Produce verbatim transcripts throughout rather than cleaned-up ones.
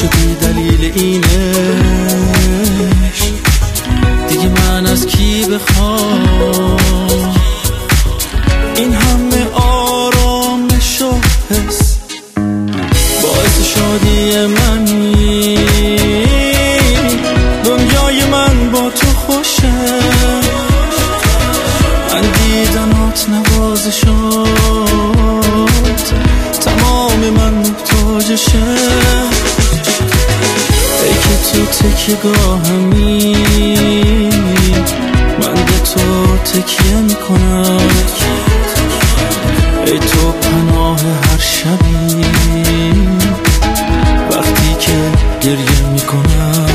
شدی دلیل اینش، دیگه من از کی بخوام این همه آرامش و حس، باعث شادی منی، دنیای من با تو خوشه، من دیدنات نوازشات، تمام من محتاجشه، ای که تو تکیه گاهمی، من به تو تکیه میکنم، ای تو پناه هر شبی وقتی که گریه میکنم.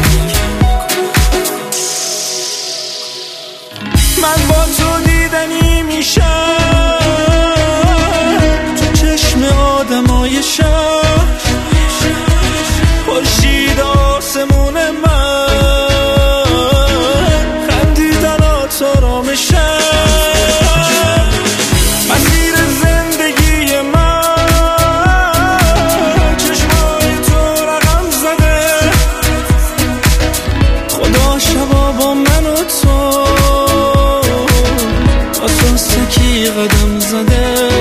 من با تو دیدنی میشم تو چشم آدمای شهر، خورشید آسمون من، خندیدنات آرامشم، مسیر زندگی من، چشمای تو رقم زده، خدا شبا با من و تو آساسکی قدم زده.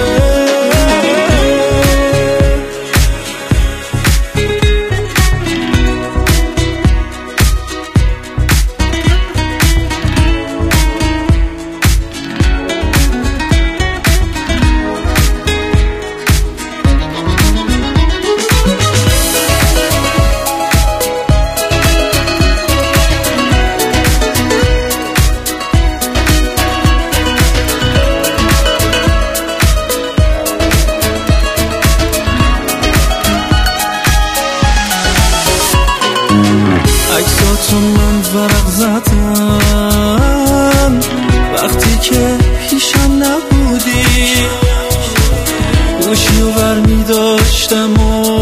عکساتو من ورق زدم وقتی که پیشم نبودی، گوشی و برمی داشتم و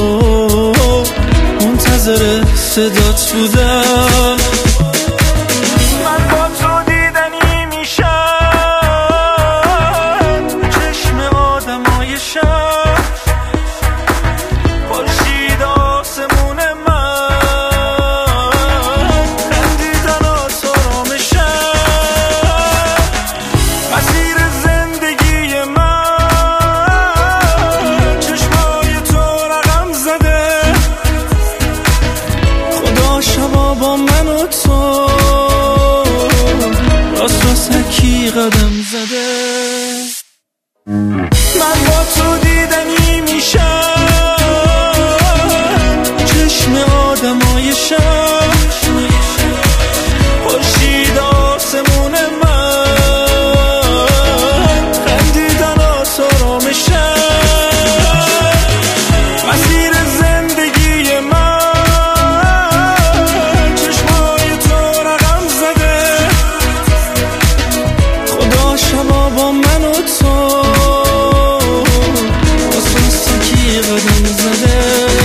منتظر صدات بودم. من با تو دیدنی میشم چشم آدمای شهر، خورشید آسمون من، با من و تو راست راستکی قدم زده. من با تو دیدنی میشم چشم آدمای شهر، خورشید آسمون من، خندیدنات آرامشم، مسیر زندگی من، شما با من و تو آساسکی قدم زده.